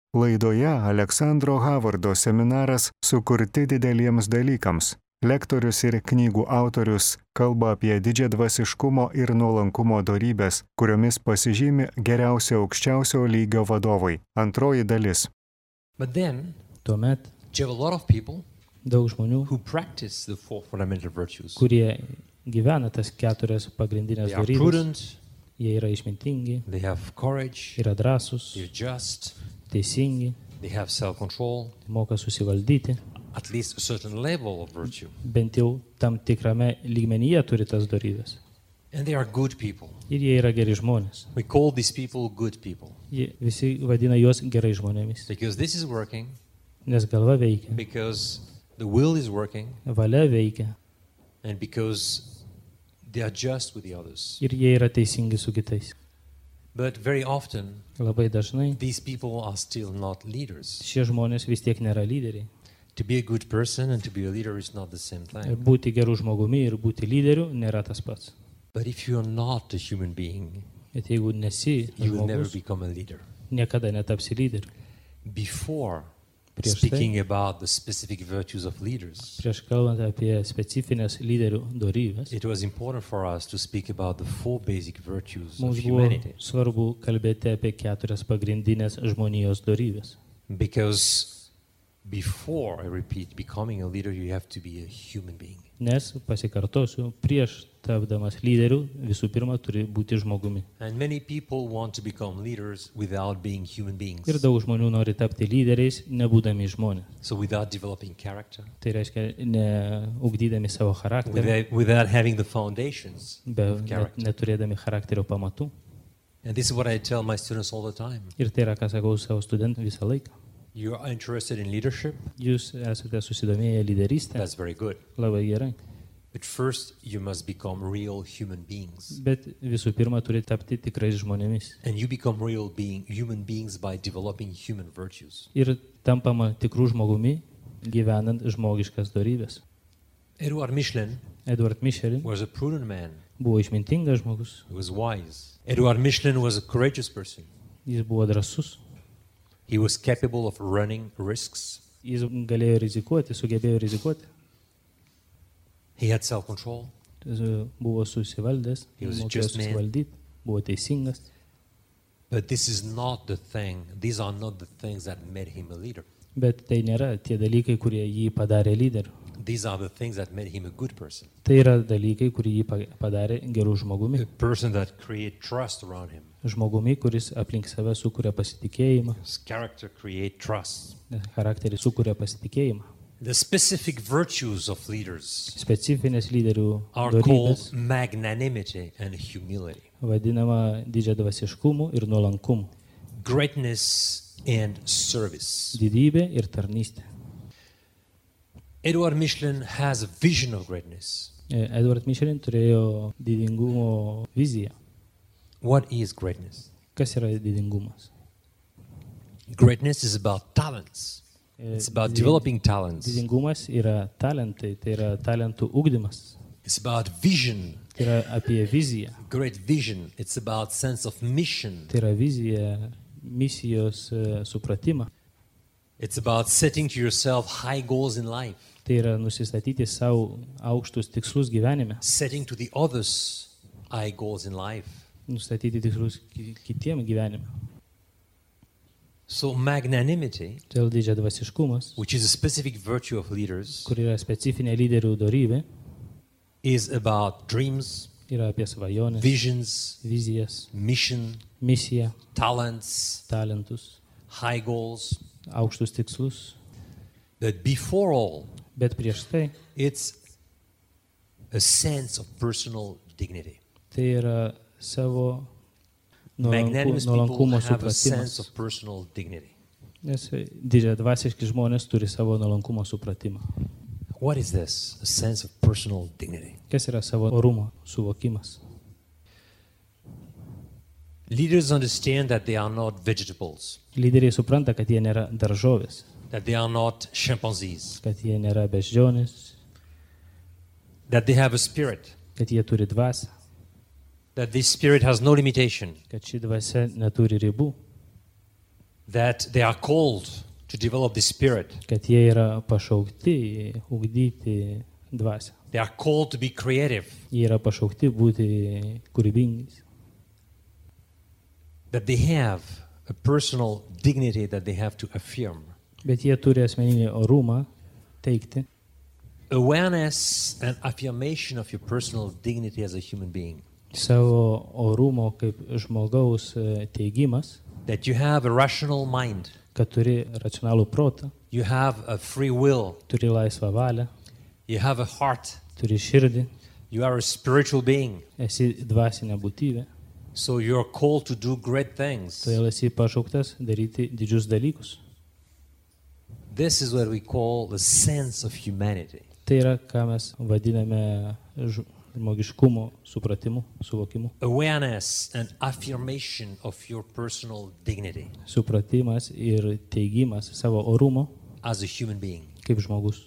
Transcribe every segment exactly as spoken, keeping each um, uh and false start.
Laidoje Aleksandro Havardo seminaras Sukurti dideliems dalykams. Lektorius ir knygų autorius kalba apie didžiadvasiškumo ir nuolankumo dorybes, kuriomis pasižymi geriausi aukščiausio lygio vadovai. Antroji dalis. But then, Tuomet you have a lot of people daug žmonių, who practice the four fundamental virtues. kurie gyvena tas keturias pagrindinės They are dorybes, prudent, jie yra išmintingi, they have courage, yra drąsūs, they're just, teisingi, they have self-control, moka susivaldyti, at least a certain level of virtue. bent jau tam tikrame lygmenyje turi tas dorybes. And they are good people. Ir jie yra geri žmonės. We call these people good people Jie visi vadina juos gerai žmonėmis, because this is working, nes galva veikia, because the will is working, valia veikia and because they are just with the others. ir jie yra teisingi su kitais. But very often, Labai dažnai these people are still not leaders. šie žmonės vis tiek nėra lyderiai. To be a good person and to be a leader is not the same Ir thing. būti gerų žmogumi ir būti lyderiu nėra tas pats. But if you are not a human being, Bet jeigu nesi you will never žmogus, become a leader. niekada netapsi lyderiu. Before Prieš tai- speaking about the specific virtues of leaders, Prieš kalbant apie specifines lyderių dorybes, it was important for us to speak about the four basic virtues of mums buvo humanity. svarbu kalbėti apie keturias pagrindinės žmonijos dorybes. Because before, I repeat, becoming a leader, you have to be a human being. Nes, pasikartosiu, prieš tapdamas lyderiu visų pirma turi būti žmogumi. And many people want to become leaders without being human beings. Ir daug žmonių nori tapti lyderiais, nebūdami žmonės. So without developing character, Tai reiškia, neugdydami savo charakterį, without, without having the foundations be, of net, character. neturėdami charakterio pamatų. And this is what I tell my students all the time. Ir tai yra, ką sakau savo studentam visą laiką. You are interested in leadership? Jūs esate susidomėję lyderystę, That's very good. labai gerai. But first, you must become real human beings. Bet visų pirma turi tapti tikrais žmonėmis. And you become real being, human beings by developing human virtues. Ir tampama tikrų žmogumi, gyvenant žmogiškas dorybės. Edward Michelin Edward Michelin was a prudent man. buvo išmintingas žmogus, He was wise. Edward Michelin was a courageous person. jis buvo drąsus, He was capable of running risks. jis galėjo rizikuoti, sugebėjo rizikuoti, He had self-control. jis buvo susivaldęs, He was a mokėjo just man. susivaldyti, buvo teisingas. But this is not the thing. These are not the things that made him a leader. Bet tai nėra tie dalykai, kurie jį padarė lyderiu. These are the things that made him a good person. Tai yra dalykai, kurie jį pa- padarė gerų žmogumi. A person that create trust around him. Žmogumi, kuris aplink save sukuria pasitikėjimą, His character create trust. nes charakteris sukuria pasitikėjimą. The specific virtues of leaders Specifinės lyderių are dorybės called magnanimity and humility, vadinama didžiadvasiškumu ir nuolankumu, greatness and service. didybė ir tarnystė. Edward Michelin has a vision of greatness. E, Edward Michelin turėjo didingumo viziją. What is greatness? Kas yra didingumas? Greatness is about talents. E, It's about didin- developing talents. Didingumas yra talentai, tai yra talentų ugdymas, It's about vision, tai yra apie viziją, great vision. It's about sense of mission. tai yra vizija, misijos e, supratimą, It's about setting to yourself high goals in life, tai yra nusistatyti savo aukštus tikslus gyvenime, setting to the others high goals in life. nustatyti tikslus ki- kitiem gyvenime. So magnanimity, Todėl didžiadvasiškumas, which is a specific virtue of leaders, kur yra specifinė lyderių dorybė, is about dreams, yra apie svajonės, visions, vizijas, mission, misiją, talents, talentus, high goals. aukštus tikslus. But before all, Bet prieš tai, it's a sense of personal dignity. tai yra savo nuolanku, Magnanimous people nuolankumo have a sense supratimas. of personal dignity. Nes didžiadvasiški žmonės turi savo nuolankumo supratimą. What is this? A sense of personal dignity. Kas yra savo orumo suvokimas? Leaders understand that they are not vegetables, Lyderiai supranta, kad jie nėra daržovės, that they are not chimpanzees, kad jie nėra beždžionės, that they have a spirit, kad jie turi dvasią, that this spirit has no limitation, kad ši dvasia neturi ribų, that they are called to develop the spirit. kad jie yra pašaukti ugdyti dvasią. They are called to be creative. Jie yra pašaukti būti kūrybingais. That they have a personal dignity that they have to affirm. Bet jie turi asmeninį orumą teikti. Awareness and affirmation of your personal dignity as a human being. Savo orumo kaip žmogaus teigimas, That you have a rational mind. kad turi racionalų protą, You have a free will. turi laisvą valią, You have a heart. turi širdį, You are a spiritual being. esi dvasinė būtybė, So you are called to do great things. todėl esi pašauktas daryti didžius dalykus. This is what we call the sense of humanity. Tai yra, ką mes vadiname ž- žmogiškumo supratimu, suvokimu. Awareness and affirmation of your personal dignity Supratimas ir teigimas savo orumo as a human being. kaip žmogus.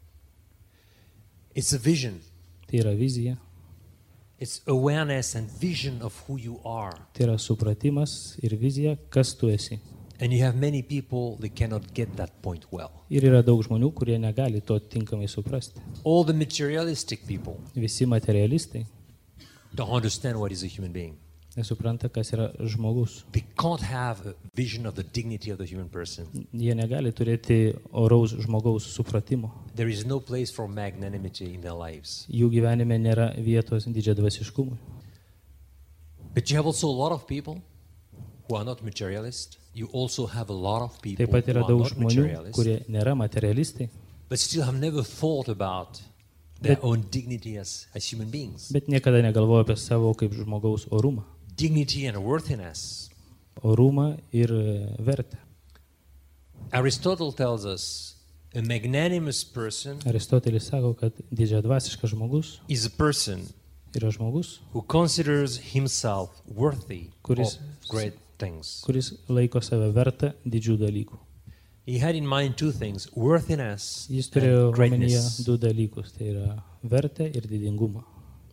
It's a vision. Tai yra vizija, It's awareness and vision of who you are. tai yra supratimas ir vizija, kas tu esi. And you have many people that cannot get that point well. Ir yra daug žmonių, kurie negali to tinkamai suprasti. All the materialistic people Visi materialistai don't understand what is a human being. nesupranta, kas yra žmogus. They can't have a vision of the dignity of the human person. Jie negali turėti oraus žmogaus supratimo. There is no place for magnanimity in their lives. Jų gyvenime nėra vietos didžiadvasiškumui. But you have also a lot of people who are not materialist. You also have a lot of people Taip pat who yra are daug not žmonių, materialist, kurie nėra materialistai, but still have never thought about their Bet- own dignity as, as human beings. bet niekada negalvoja apie savo kaip žmogaus orumą. Dignity and worthiness. Orumą ir e, vertę. Aristotle tells us a magnanimous person Aristotelis sako, kad didžiadvasiškas žmogus is a person yra žmogus, who considers himself worthy Kuris- of great things. kuris laiko save vertą didžių dalykų. He had in mind two things, worthiness Jis turėjo and omenyje greatness. du dalykus, tai yra vertę ir didingumą.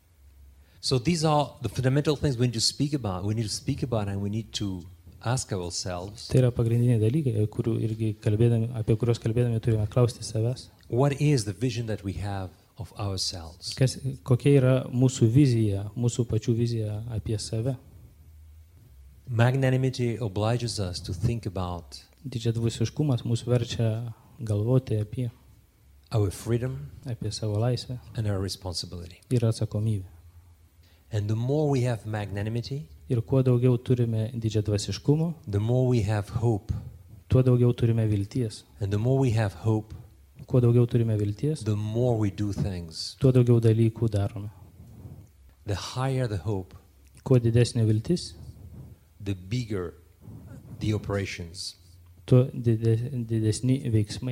So these are the fundamental things we need to speak about. We need to speak about and we need to ask ourselves, Tai yra pagrindiniai dalykai, kurių irgi kalbėdami, apie kuriuos kalbėdami turime klausti savęs. what is the vision that we have of ourselves? Kas, kokia yra mūsų vizija, mūsų pačių vizija apie save. Magnanimity obliges us to think about Didžiadvasiškumas mūsų verčia galvoti apie, our freedom apie savo laisvę and our responsibility. ir atsakomybę. And the more we have magnanimity, Ir kuo daugiau turime didžiadvasiškumo, the more we have hope. tuo daugiau turime vilties. And the more we have hope, Kuo daugiau turime vilties, the more we do things. tuo daugiau dalykų darome. The higher the hope, Kuo didesnė viltis, the bigger the operations. tuo dide- didesni veiksmai.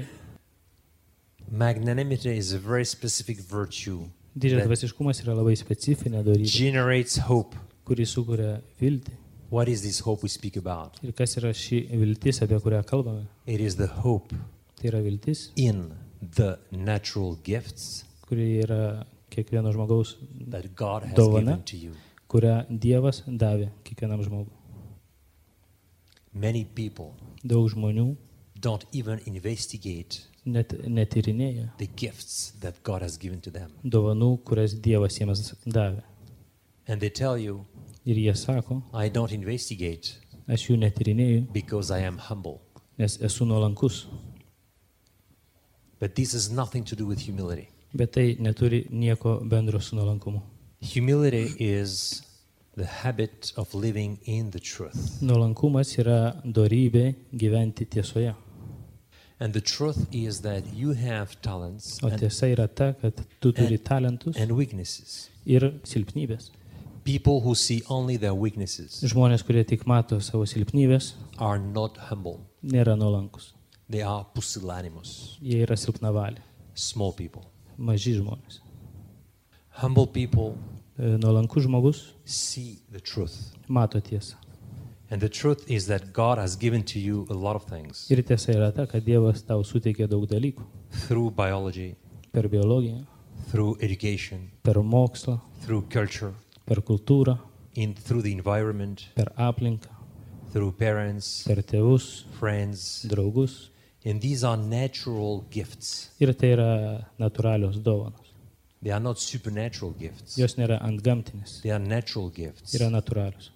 Magnanimity is a very specific virtue that Didžiadvasiškumas yra labai specifinė dorybė, generates hope. kuri sukuria viltį. What is this hope we speak about? Ir kas yra ši viltis, apie kurią kalbame? It is the hope Tai yra viltis, in the natural gifts kuri yra kiekvieno žmogaus that God has Dovana. given to you. kurią Dievas davė kiekvienam žmogui. Many people Daug žmonių don't even investigate net netyrinėja the gifts that God has given to them. dovanų, kurias Dievas jiems davė. And they tell you, Ir jie sako, I don't investigate aš jų netyrinėju, because I am humble. nes esu nuolankus. But this has nothing to do with humility. Bet tai neturi nieko bendro su nuolankumu. Humility is the habit of living in the truth. Nuolankumas yra dorybė gyventi tiesoje. And the truth is that you have talents O and, tiesa yra ta, kad tu turi talentus and weaknesses. ir silpnybės. People who see only their weaknesses Žmonės, kurie tik mato savo silpnybės, are not humble. nėra nuolankus. They are pusillanimous, Jie yra silpnavaliai, small people. maži žmonės. Humble people E, Nuolankus žmogus see the truth. mato tiesą. And the truth is that God has given to you a lot of things Ir tiesa yra ta, kad Dievas tau suteikė daug dalykų. through biology, Per biologiją, through education, per mokslą, through culture, per kultūrą, in through the environment, per aplinką, through parents, per tėvus, friends. draugus. And these are natural gifts. Ir tai yra natūralios dovanos. They are not supernatural gifts. Jos nėra antgamtinės, They are natural gifts. yra natūralios.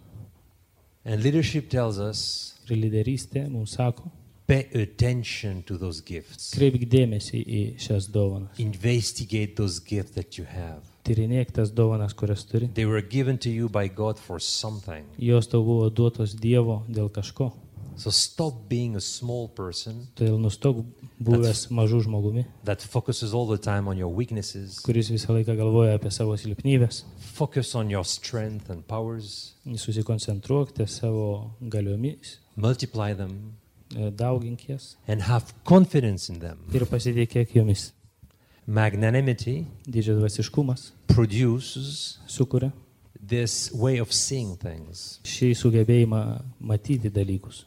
And leadership tells us, Ir lyderystė mums sako, pay attention to those gifts. kreipk dėmesį į šias dovanas. Investigate those gifts that you have. Tyrinėk tas dovanas, kurias turi. They were given to you by God for something. Jos tau buvo duotos Dievo dėl kažko. So stop being a small person Todėl nustok buvęs mažų žmogumi, that focuses all the time on your weaknesses. kuris visą laiką galvoja apie savo silpnybės. Focus on your strength and powers. Susikoncentruok ties savo galiomis, Multiply them daugink jas and have confidence in them. ir pasitikėk jomis. Magnanimity Didžiadvasiškumas produces sukuria this way of seeing things. šį sugebėjimą matyti dalykus.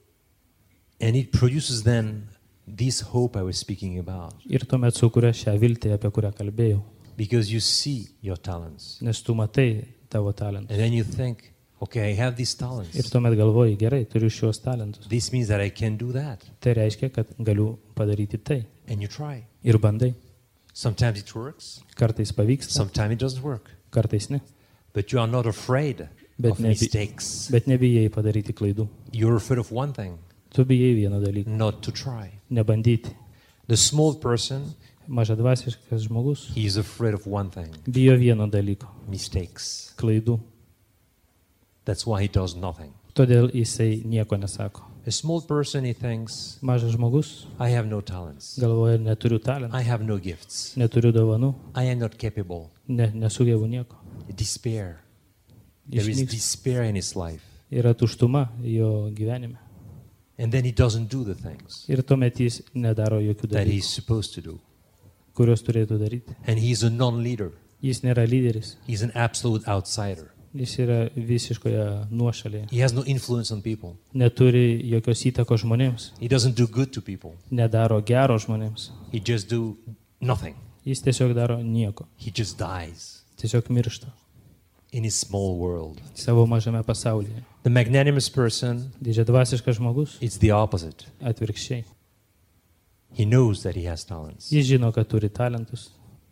And it produces then this hope I was speaking about. Ir tuomet sukuria šią viltį, apie kurią kalbėjau. Because you see your talents. Nes tu matai tavo talentus. And then you think, okay, I have these Ir talents. tuomet galvoji, gerai, turiu šios talentus. This means that I can do that. Tai reiškia, kad galiu padaryti tai. And you try. Ir bandai. Sometimes it works. Kartais pavyksta, Sometimes it doesn't work. kartais ne. But you are not afraid Bet, of nebi mistakes. bet nebijai padaryti klaidų. You're afraid of one thing, Tu bijai vieną dalyką. not to try. Nebandyti. The small person, Mažadvasiškas žmogus he is afraid of one thing, bijo vieno dalyko. mistakes. Klaidų. That's why he does nothing. Todėl jisai nieko nesako. A small person, he thinks, Mažas žmogus I have no talents. galvoja, neturiu talentų, I have no gifts. neturiu dovanų, I am not capable. ne, nesugebu nieko. Despair. There is Išnyks. despair in his life. Yra tuštuma jo gyvenime. And then he doesn't do the things Ir tuomet jis nedaro jokių that he's dalykų, supposed to do. kuriuos turėtų daryti. And he's a non-leader. Jis nėra lyderis, He's an absolute outsider. jis yra visiškoje nuošalėje. He has no influence on people. Neturi jokios įtakos žmonėms, He doesn't do good to people. nedaro gero žmonėms. He just do nothing. Jis tiesiog daro nieko, He just dies tiesiog miršta in his small world. savo mažame pasaulyje. The magnanimous person, Didžiadvasiškas žmogus it's the opposite. atvirkščiai. He knows that he has talents. Jis žino, kad turi talentus,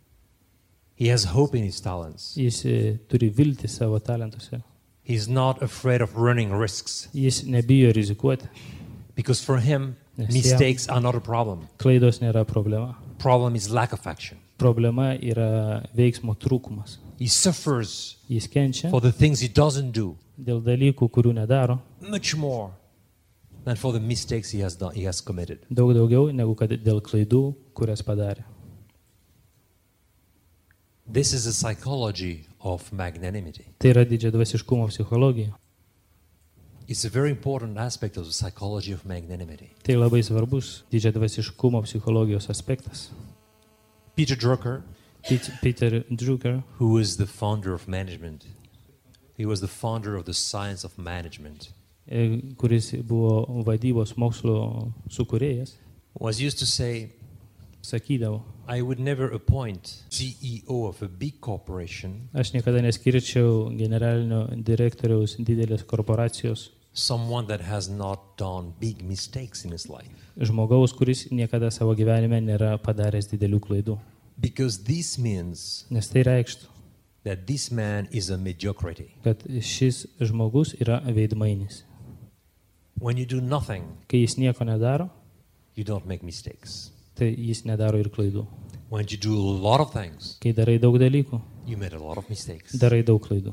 He has hope in his talents. jis e, turi viltį savo talentuose. He's not afraid of running risks Jis nebijo rizikuoti. because for him, Yes, mistakes are not a problem. Klaidos nėra problema. Problem is lack of action. Problema yra veiksmo trūkumas. He suffers Jis kenčia for the things he doesn't do dėl dalykų, kurių nedaro, much more than for the mistakes he has done, he has committed. daug daugiau negu kad dėl klaidų, kurias padarė. This is the psychology of magnanimity. Tai yra didžiadvasiškumo psichologija. It's a very important aspect of the psychology of magnanimity. Tai labai svarbus didžiadvasiškumo psichologijos aspektas. Peter Drucker, Pete- Peter Drucker, who is the founder of management, he was the founder of the science of management, e, kuris buvo vadybos mokslo sukūrėjas, was used to say, sakydavo, I would never appoint C E O of a big corporation aš niekada neskirčiau generalinio direktoriaus didelės korporacijos someone that has not done big mistakes in his life. žmogaus, kuris niekada savo gyvenime nėra padaręs didelių klaidų. Because this means Nes tai reikštų, that this man is a mediocrity. kad šis žmogus yra veidmainis. When you do nothing, Kai jis nieko nedaro, you don't make mistakes. tai jis nedaro ir klaidų. When you do a lot of things, Kai darai daug dalykų, you made a lot of mistakes. darai daug klaidų.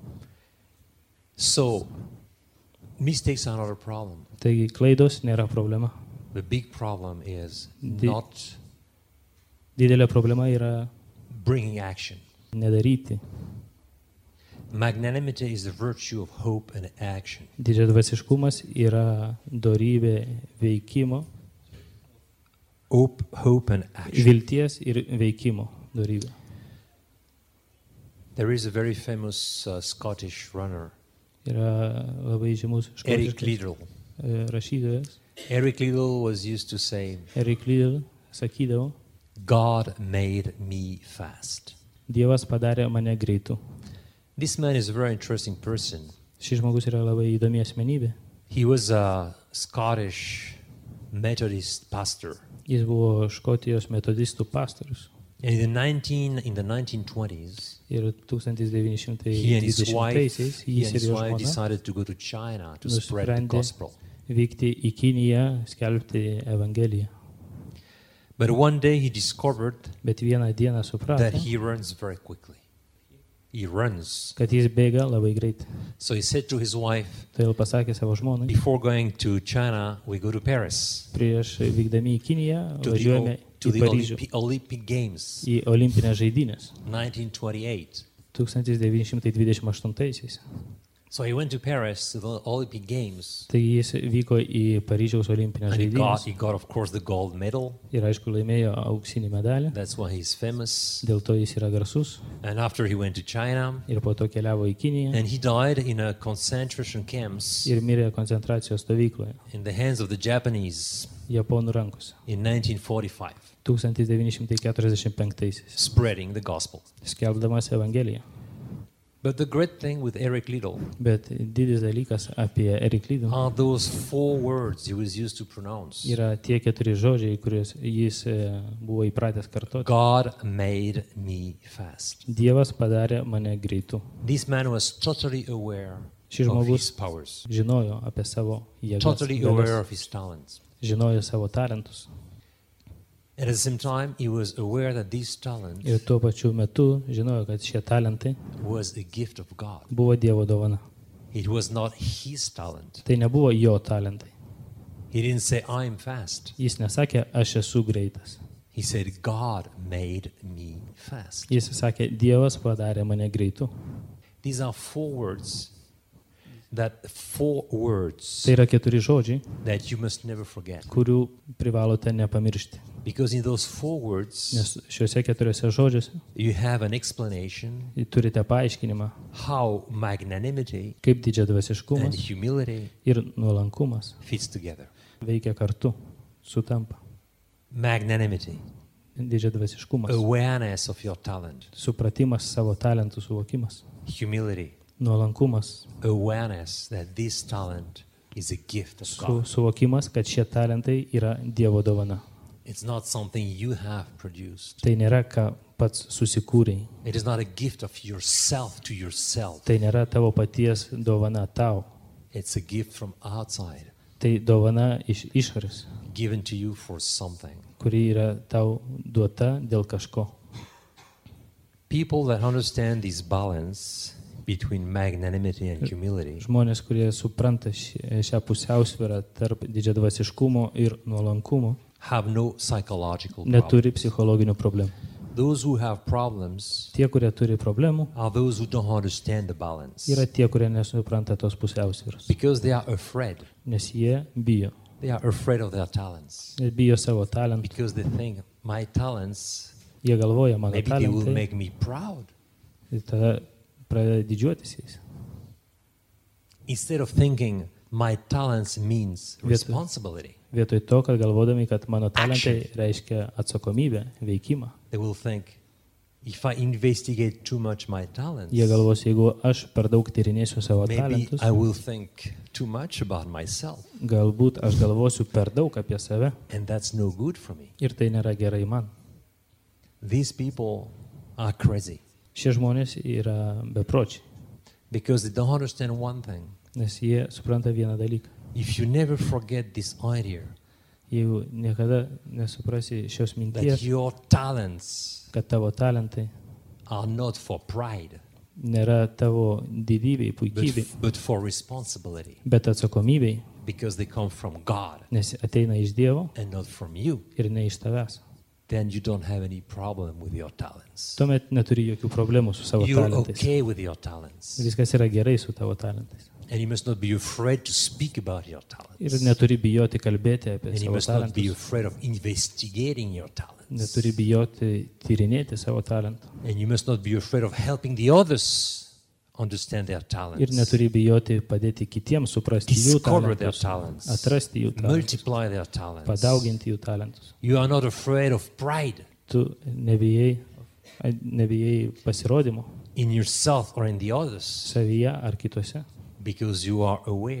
So, mistakes are not a problem. Taigi klaidos nėra problema. The big problem is The- not Didelė problema yra bringing action. nedaryti. Magnanimity is the virtue of hope and action. Didžiadvasiškumas yra dorybė veikimo, Hope, hope and action. vilties ir veikimo dorybė. There is a very famous uh, Scottish runner, Yra labai žymus Eric škotiškas Liddell. e, rašytojas. Eric Liddell was used to say, Eric Liddell sakydavo, God made me fast. Dievas padarė mane greitu. This man is a very interesting person. Šis žmogus yra labai įdomi asmenybė. He was a Scottish Methodist pastor. Jis buvo Škotijos metodistų pastorius. And in the nineteen in the nineteen twenties, Ir tūkstantis devyni šimtai he and his wife, dvidešimtaisiais he jis and ir his jo wife žmona decided to go to China to spread the nusprendė gospel. vykti į Kiniją, skelbti Evangeliją. But one day he discovered Bet vieną dieną that suprato, he runs very quickly. He runs. kad jis bėga labai greit. So he said to his wife, Todėl pasakė savo žmonai, before going to China, we go to Paris, prieš vykdami į Kiniją to the, važiuojame O- to į the Paryžių, Olympi- Olympic Games, į olimpinės žaidynės nineteen twenty-eight. tūkstantis devyni šimtai dvidešimt aštuntaisiais. So he went to Paris to the Olympic Games, Tai jis vyko į Paryžiaus olimpinės and he got, žaidynės he got, of course, the gold medal. ir aišku laimėjo auksinį medalį, That's why he's famous. dėl to jis yra garsus. And after he went to China, Ir po to keliavo į Kiniją and he died in a concentration camps ir mirė koncentracijos stovykloje, in the hands of the Japanese Japonų rankose, in nineteen forty-five, tūkstantis devyni šimtai keturiasdešimt penktaisiais, spreading the gospel. skelbdamas Evangeliją. But the great thing with Eric Liddell Bet didis dalykas apie Eric Liddell are those four words he was used to pronounce. yra tie keturi žodžiai, kuriuos jis e, buvo įpratęs kartoti. God made me fast. Dievas padarė mane greitu. This man was totally aware Šis of žmogus his powers, žinojo apie savo jėgas, totally galias, aware of his talents. žinojo savo talentus. And at the same time, he was aware that this talent Ir tuo pačiu metu žinojo, kad šie talentai was a gift of God. buvo Dievo dovana. It was not his talent. Tai nebuvo jo talentai. He didn't say, I'm fast. Jis nesakė, aš esu greitas. He said, God made me fast. Jis sakė, Dievas padarė mane greitu. These are four words, that four words Tai yra keturi žodžiai, that you must never forget. kurių privalote nepamiršti. Because in those four words, Nes šiuose keturiuose žodžiuose you have an explanation turite paaiškinimą, how magnanimity kaip and didžiadvasiškumas humility ir nuolankumas fits together. veikia kartu, sutampa. Magnanimity, Didžiadvasiškumas, awareness of your talent. supratimas savo talentų suvokimas, Humility, nuolankumas, awareness that this talent is a gift of su, God. suvokimas, kad šie talentai yra Dievo dovana. It's not something you have produced. Tai nėra, ką pats susikūrei. It is not a gift of yourself to yourself. Tai nėra tavo paties dovana tau. It's a gift from outside, Tai dovana iš išorės, given to you for something. kuri yra tau duota dėl kažko. People that understand this balance between magnanimity and humility Žmonės, kurie supranta ši- šią pusiausvyrą tarp didžiadvasiškumo ir nuolankumo, have no psychological problem. neturi psichologinių problemų. Those who have problems Tie, kurie turi problemų, are those who don't understand the balance yra tie, kurie nesupranta tos pusiausvyros. because they are afraid. Nes jie bijo. They are afraid of their talents Jie bijo savo talentų. because they think my talents, Jie galvoja, mano maybe they will talentai. make me proud. Ir tada pradeda didžiuotis jais. Instead of thinking my talents means responsibility, Vietoj to, kad galvodami, kad mano talentai reiškia atsakomybę, veikimą. they will think if I investigate too much my talents, Jie galvos, jeigu aš per daug tyrinėsiu savo maybe talentus, I will think too much about myself, galbūt aš galvosiu per daug apie save and that's no good for me. ir tai nėra gerai man. These people are crazy Šie žmonės yra bepročiai, because they don't understand one thing. nes jie supranta vieną dalyką. If you never forget this idea Jeigu niekada nesuprasi šios that minties, your talents kad tavo talentai are not for pride, nėra tavo didybei, but, puikybei, but for responsibility, bet atsakomybei, because they come from God nes ateina iš Dievo and not from you, ir ne iš tavęs. then you don't have any problem with your talents. Tuomet neturi jokių problemų su savo You're talentais. okay with your talents. Viskas yra gerai su tavo talentais. And you must not be afraid to speak about your Ir talents. neturi bijoti kalbėti apie And you savo must not be talentus. afraid of investigating your talents. Neturi bijoti tyrinėti savo talentų. And you must not be afraid of helping the others understand their Ir talents. neturi bijoti padėti kitiems suprasti jų Discover their talentus, talents. atrasti jų talentus, Multiply their talents. padauginti jų talentus. You are not afraid of pride Tu nebijai, nebijai pasirodymų in yourself or in the others savyje ar kitose, because you are aware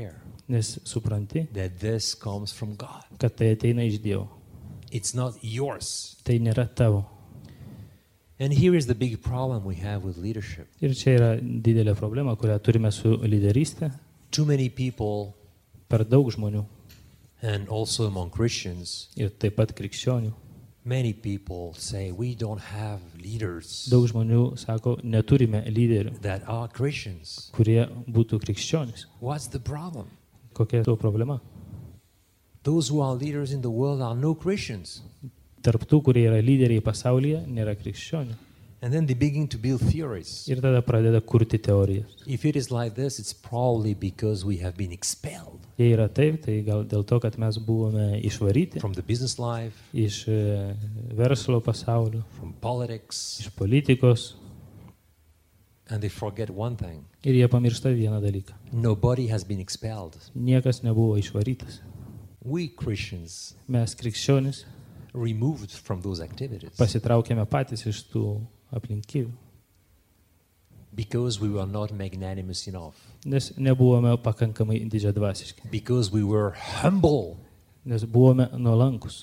Nes supranti, that this comes from God. kad tai ateina iš Dievo. It's not yours. Tai nėra tavo. And here is the big problem we have with leadership. Ir čia yra didelė problema, kurią turime su lyderystė. Too many people, Per daug žmonių and also among Christians, ir taip pat krikščionių. many people say we don't have leaders Daug žmonių sako, neturime lyderių, that are Christians. kurie būtų krikščionys. What's the problem? Kokia to problema? Those who are leaders in the world are no Christians. Tarp tų, kurie yra lyderiai pasaulyje, nėra krikščionių. And then they begin to build theories. Ir tada pradeda kurti teorijas. If it is like this, it's probably because we have been expelled Jei yra taip, tai gal dėl to, kad mes buvome išvaryti from the business life, iš e, verslo pasaulio, from politics, iš politikos. and they forget one thing. Ir jie pamiršta vieną dalyką. Nobody has been expelled. Niekas nebuvo išvarytas. We Christians Mes krikščionys removed from those activities pasitraukėme patys iš tų aplinkybių, because we were not magnanimous enough, nes nebuvome pakankamai didžiadvasiški, because we were humble. nes buvome nuolankus.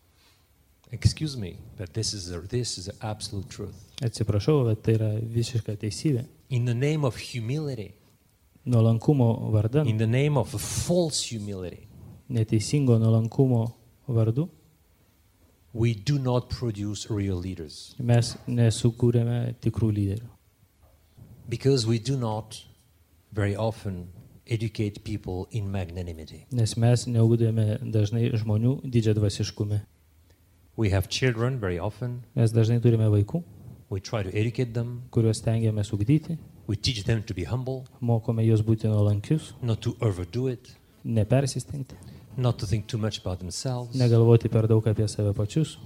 Excuse me, but this is a, this is the absolute truth. Atsiprašau, bet tai yra visiška teisybė. In the name of humility, Nuolankumo vardan, in the name of false humility, neteisingo nuolankumo vardu, we do not produce real leaders, mes nesukūrėme tikrų lyderių. because we do not very often educate people in magnanimity. Nes mes neugdėme dažnai žmonių didžiadvasiškume. We have children very often. Mes dažnai turime vaikų, We try to educate them. kuriuos stengiamės ugdyti, We teach them to be humble, mokome juos būti nuolankius, not to overdo it, nepersistengti, not to think too much about themselves. negalvoti per daug apie save pačius.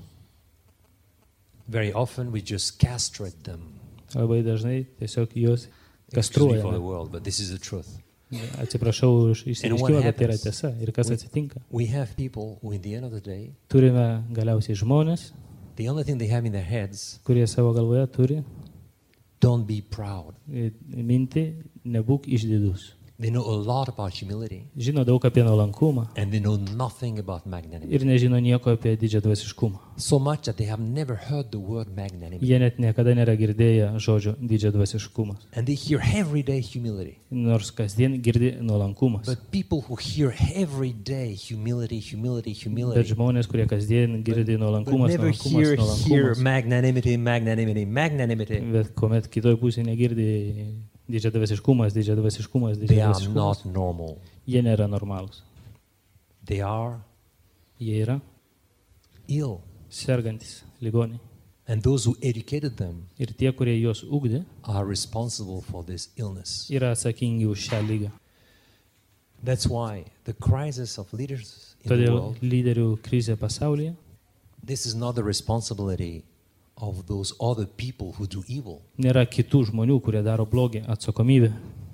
Very often we just castrate them. Labai dažnai tiesiog juos Excuse me for the kastruojame. world, but this is the truth. Atsiprašau už išsireiškimą, bet tai yra happens? tiesa. Ir kas atsitinka? We have people who, in the end of the day, Turime galiausiai žmonės, the only thing they have in their heads, kurie savo galvoje turi don't be proud. mintį, nebūk išdidus. They know a lot about humility, Žino daug apie nuolankumą and they know nothing about magnanimity. ir nežino nieko apie didžiadvasiškumą. So much that they have never heard the word magnanimity. Jie net niekada nėra girdėję žodžio didžiadvasiškumas. And they hear every day humility. Nors kasdien girdi nuolankumas. But people who hear every day humility, humility, Bet humility, žmonės, kurie kasdien girdi but nuolankumas, never nuolankumas, hear, hear nuolankumas, magnanimity, magnanimity, magnanimity, bet kuomet kitoj pusėje negirdi didžiadvasiškumas, didžiadvasiškumas, they are didžiadvasiškumas, not normal. jie nėra normalūs. They are Jie yra ill. sergantis ligoniai. And those who educated them Ir tie, kurie juos ugdė, are responsible for this illness. yra atsakingi už šią lygą. That's why the crisis of leaders in the Todėl world, lyderių krizė pasaulyje this is not the responsibility of those other people who do evil. nėra kitų žmonių, kurie daro blogį atsakomybė.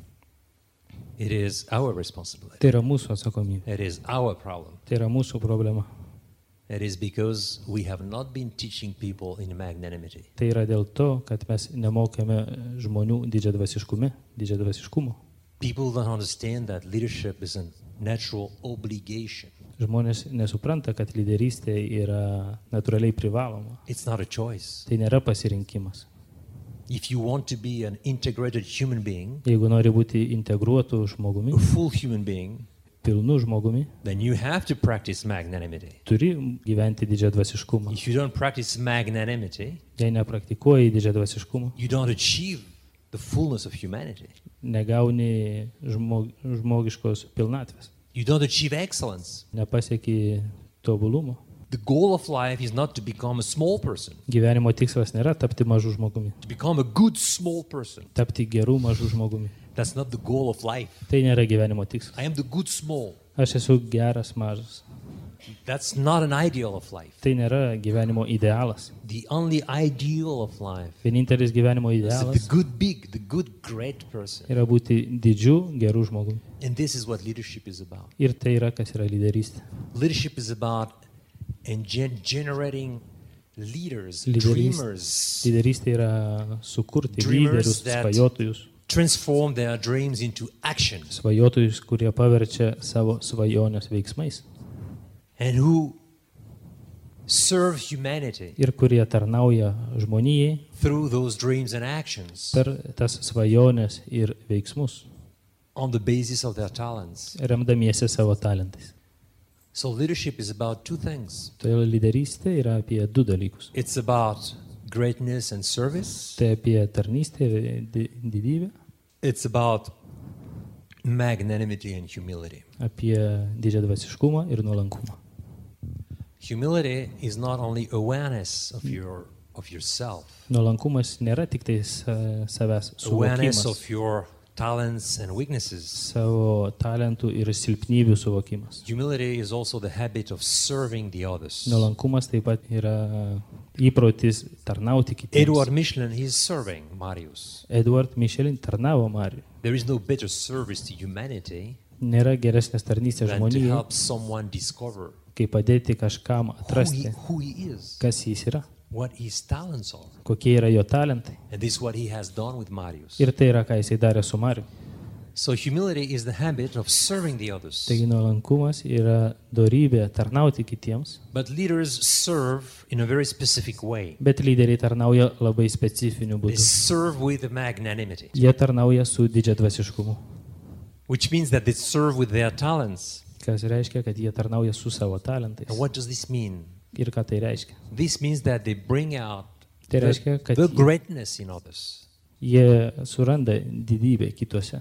It is our responsibility. Tai yra mūsų atsakomybė. It is our problem. Tai yra mūsų problema. It is because we have not been teaching people in magnanimity. Tai yra dėl to, kad mes nemokėme žmonių didžiadvasiškume, didžiadvasiškumo. People don't understand that leadership is a natural obligation. Žmonės nesupranta, kad lyderystė yra natūraliai privaloma. It's not a choice. Tai nėra pasirinkimas. If you want to be an integrated human being, Jeigu nori būti integruotų žmogumi, a full human being, pilnu žmogumi, then you have to practice magnanimity. turi gyventi didžiadvasiškumą. If you don't practice magnanimity, Jei nepraktikuoji didžiadvasiškumo, you don't achieve the fullness of humanity. negauni žmog, žmogiškos pilnatvės, You don't achieve excellence. nepasieki tobulumo. The goal of life is not to become a small person, Gyvenimo tikslas nėra tapti mažu žmogumi, to become a good small person. tapti gerų mažu žmogumi. That's not the goal of life. Tai nėra gyvenimo tikslas. I am the good small. Aš esu geras mažas. That's not an ideal of life. Tai nėra gyvenimo idealas. The only ideal of life Vienintelis gyvenimo is the idealas good big, the good great person. yra būti didžiu, geru žmogumi. And this is what leadership is about. Ir tai yra, kas yra lyderystė. Leadership is about engen- generating leaders, Lyderys- dreamers, Lyderystė yra sukurti Dreamers lyderius, that- svajotojus, transform their dreams into action, Svajotojus, kurie paverčia savo svajonės veiksmais and who serve humanity ir kurie tarnauja žmonijai through those dreams and actions per tas svajonės ir veiksmus, on the basis of their talents. remdamiesi savo talentais. So leadership is about two things. Todėl lyderystė yra apie du dalykus. It's about greatness and service. Tai apie tarnystę ir di- didybę, It's about magnanimity and humility. apie didžiadvasiškumą ir nuolankumą. Humility is not only awareness of your of yourself, Nuolankumas nėra tik tai sa- savęs awareness suvokimas, of your talents and weaknesses. savo talentų ir silpnybių suvokimas. Humility is also the habit of serving the others. Nuolankumas taip pat yra įprotis tarnauti kitiems. Edward Michelin, he's serving Marius. Edward Michelin tarnavo Mariui. There is no better service to humanity Nėra geresnės tarnystės than to žmonijai, help someone discover kaip padėti kažkam who he, atrasti, who he is, kas jis yra, what his talents are. kokie yra jo talentai. And this is what he has done with Marius. Ir tai yra, ką jisai darė su Mariu. So humility is the habit of serving the others. Taigi nuolankumas yra dorybė tarnauti kitiems, But leaders serve in a very specific way. bet lyderiai tarnauja labai specifiniu They būdu. serve with magnanimity, Jie tarnauja su didžiadvasiškumu, which means that they serve with their talents. kas reiškia, kad jie tarnauja su savo talentais. And what does this mean? Ir ką tai reiškia? This means that they bring out Tai the, reiškia, kad the jie- greatness in others. Jie suranda didybę kituose.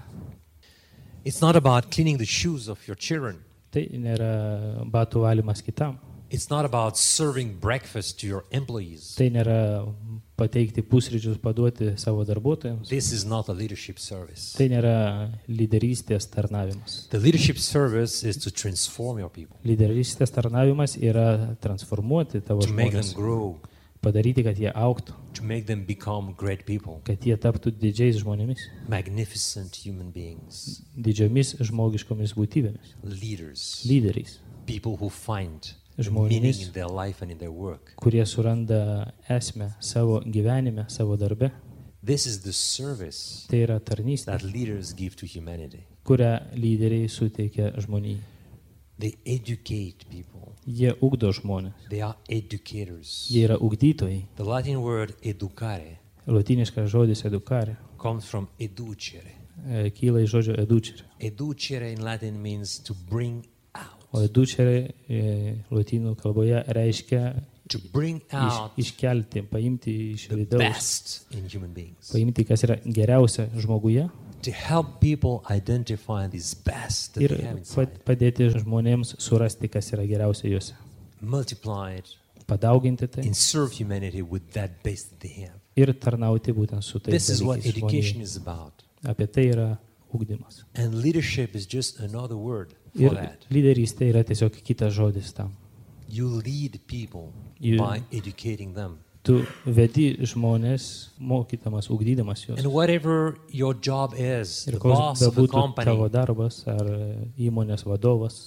It's not about cleaning the shoes of your children. Tai nėra batų valymas kitam. It's not about serving breakfast to your employees. Tai nėra pateikti pusryčius, paduoti savo darbuotojams. This is not a leadership service. Tai nėra lyderystės tarnavimas. The leadership service is to transform your people, Lyderystės tarnavimas yra transformuoti tavo to make them žmonės, grow, padaryti, kad jie auktų, to make them become great people, kad jie taptų didžiais žmonėmis, magnificent human beings, didžiomis žmogiškomis būtybėmis, leaders, lyderiais, people who find Žmonės. meaning in their life and in their work. kurie suranda esmę savo gyvenime, savo darbe. This is the service Tai yra tarnystė, that leaders give to humanity. kurią lyderiai suteikia žmonijai. They educate people. Jie ugdo žmonės, They are educators. jie yra ugdytojai. The Latin word educare Lotyniškas žodis edukare comes from educere. e, kyla iš žodžio educere. Educere in Latin means to bring O out. educere e, lotynų kalboje reiškia To bring iš, out iškelti, paimti iš the vidaus, best in human beings. paimti, kas yra geriausia žmoguje To help people identify this best that ir they have pa- inside. padėti žmonėms surasti, kas yra geriausia juose. Multiply it Padauginti tai and serve humanity with that base that they have. ir tarnauti būtent su tais This is what dalykais education žmonijai. is about. Apie tai yra ugdymas. And leadership is just another word for Ir that. lyderystė yra tiesiog kitas žodis tam. You lead people You- by educating them. Tu vedi žmonės, mokydamas, ugdydamas juos. And whatever your job is, Ir the koks boss of a bebūtų tavo company, darbas ar e, įmonės vadovas,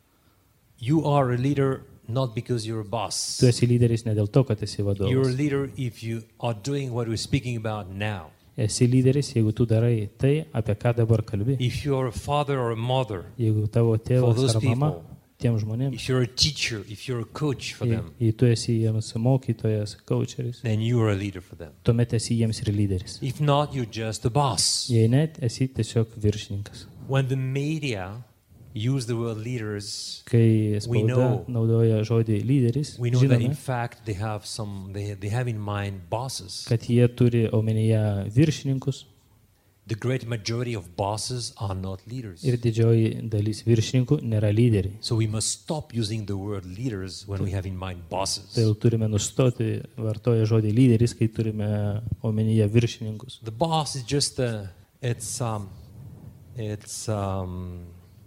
you are a leader not because you're a boss. tu esi lyderis ne dėl to, kad esi You're a vadovas. leader if you are doing what we're speaking about now. Esi lyderis, jeigu tu darai tai, apie ką dabar kalbi. If you're a father or a mother, Jeigu tavo For those tėvas ar mama people. tiem žmonėms, if you're a teacher, if you're a coach for jei, them, jei tu esi jiems mokytojas, coacheris, then you are a leader for them. tuomet esi jiems ir lyderis. If not, you're just a boss. Jei net, esi tiesiog viršininkas. When the media use the word leaders, Kai We spauda know- naudoja žodį lyderis, we know that in žinome, fact they have some, they, they have in mind bosses. kad jie turi omenyje viršininkus The great majority of bosses are not leaders. ir didžioji dalis viršininkų nėra lyderiai. So we must stop using the word leaders when we have in mind bosses. Tai turime nustoti vartoję žodį lyderis, kai turime omenyje viršininkus. The boss is just a, it's um, it's um,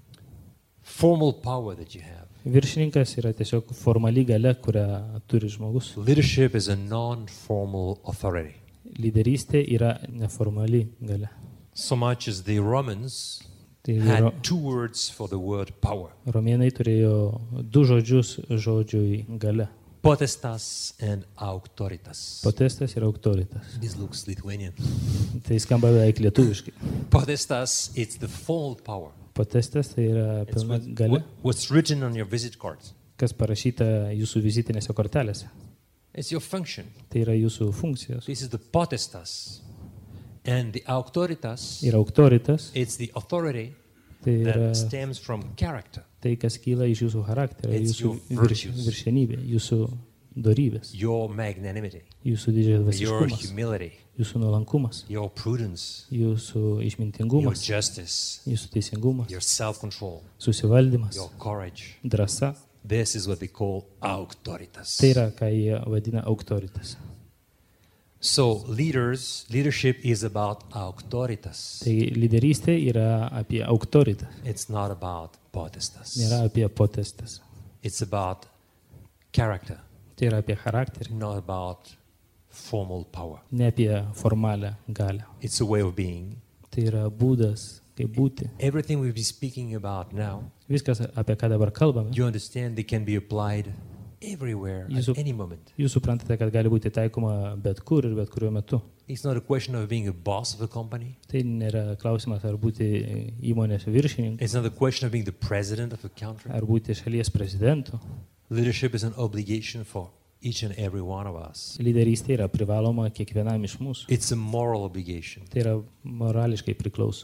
formal power that you have. Viršininkas yra tiesiog formali gale, kurią turi žmogus. Leadership is a non-formal authority. Lyderystė yra neformali gale. So much as the Romans Tai ro, had two words for the word power. romėnai turėjo du žodžius žodžiui gale. Potestas and auctoritas. Potestas ir autoritas. This looks Lithuanian. Tai skamba beveik lietuviškai. Potestas, it's the full power. Potestas tai yra It's pilna what, galia, what- what's written on your visit cards. kas parašyta jūsų vizitinėse kortelėse. It's your function. Tai yra jūsų funkcijos. This is the potestas. And the auctoritas, Ir autoritas, it's the authority tai yra that stems from character, tai, kas kyla iš jūsų charakterio, It's jūsų your virš, virtues. viršenybė, jūsų dorybės, your magnanimity, jūsų didžias your dvasiškumas, humility, jūsų nuolankumas, your prudence, jūsų your išmintingumas, justice, jūsų teisingumas, your self-control, susivaldymas, your courage. drąsa. This is what we call auctoritas. Tai yra, ką jie vadina autoritas. So leaders, leadership is about auctoritas. Tai lyderystė yra apie autoritas, It's not about potestas. nėra apie potestas. It's about character, Tai yra apie charakterį, not about formal power. ne apie formalią galę. It's a way of being. Tai yra būdas, kaip būti. Everything we've been speaking about now, Viskas, apie ką dabar kalbame, you understand they can be applied everywhere Jūs- at any moment. jūs suprantate, kad gali būti taikoma bet kur ir bet kuriuo metu. It's not a question of being a boss of a company. Tai nėra klausimas, ar būti įmonės viršininku, It's not a question of being the president of a country. ar būti šalies prezidentu. Leadership is an obligation for each and every one of us. Lyderystė yra privaloma kiekvienam iš mūsų. It's a moral obligation. Tai yra morališkai priklauso.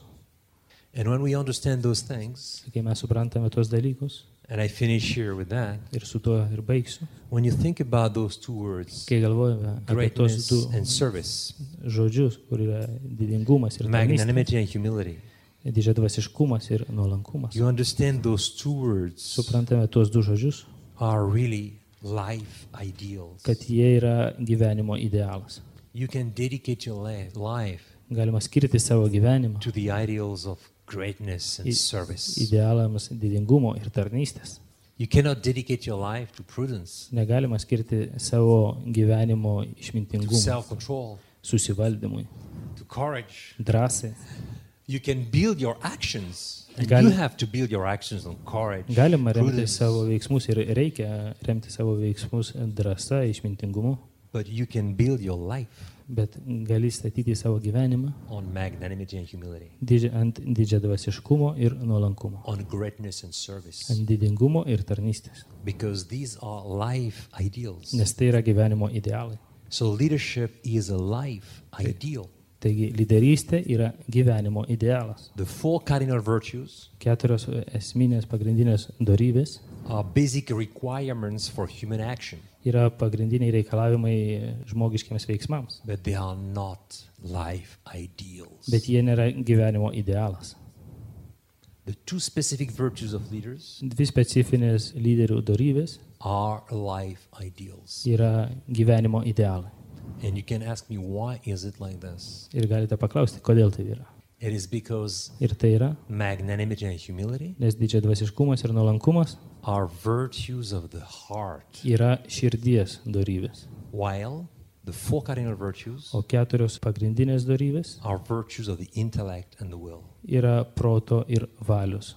And when we understand those things, Kai mes suprantame tuos dalykus, and I finish here with that, ir su tuo ir baigsiu, when you think about those two words, kai galvojame apie tos greatness du and service, žodžius, kur yra didingumas ir tarnystė, magnanimity and humility, didžiadvasiškumas ir nuolankumas. you understand those two words Suprantame tuos du žodžius, are really life ideals. kad jie yra gyvenimo idealas. You can dedicate your li- life Galima skirti savo gyvenimą to the ideals of greatness and I- service. idealams didingumo ir tarnystės. You cannot dedicate your life to prudence, Negalima skirti savo gyvenimo to išmintingumui, self-control, susivaldymui, to courage. drąsai. You can build your actions, and Gal- you have to build your actions on courage, Galima remti prudence, savo veiksmus ir reikia remti savo veiksmus drąsa, išmintingumu, but you can build your life bet gali statyti savo gyvenimą on magnanimity and humility, didžia, ant didžiadvasiškumo ir nuolankumo, on greatness and service, ant didingumo ir tarnystės, because these are life ideals. nes tai yra gyvenimo idealai. So leadership is a life ideal. Taigi lyderystė yra gyvenimo idealas. The four cardinal virtues Keturios esminės pagrindinės dorybės are basic requirements for human action, yra pagrindiniai reikalavimai žmogiškiams veiksmams, but they are not life ideals. bet jie nėra gyvenimo idealas. The two specific virtues of leaders Dvi specifinės lyderių dorybės are life ideals. yra gyvenimo idealai. And you can ask me, why is it like this? Ir galite paklausti, kodėl tai yra. It is because Ir tai yra, magnanimity and humility nes didžiadvasiškumas ir nuolankumas are virtues of the heart, yra širdies dorybės, while the four cardinal virtues o keturios pagrindinės dorybės are virtues of the intellect and the will. yra proto ir valios.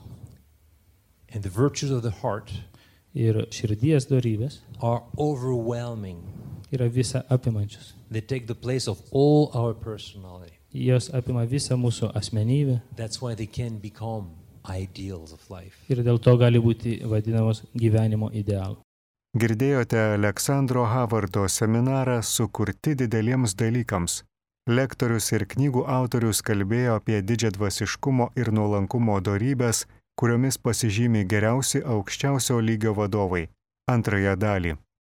And the virtues of the heart Ir širdies dorybės are overwhelming. yra visa apimančios. They take the place of all our personality. Jos apima visą mūsų asmenybę That's why they can become ideals of life. ir dėl to gali būti vadinamos gyvenimo idealu. Girdėjote Aleksandro Havardo seminarą Sukurti dideliems dalykams. Lektorius ir knygų autorius kalbėjo apie didžiadvasiškumo ir nuolankumo dorybes, kuriomis pasižymi geriausi aukščiausio lygio vadovai. Antrąją dalį.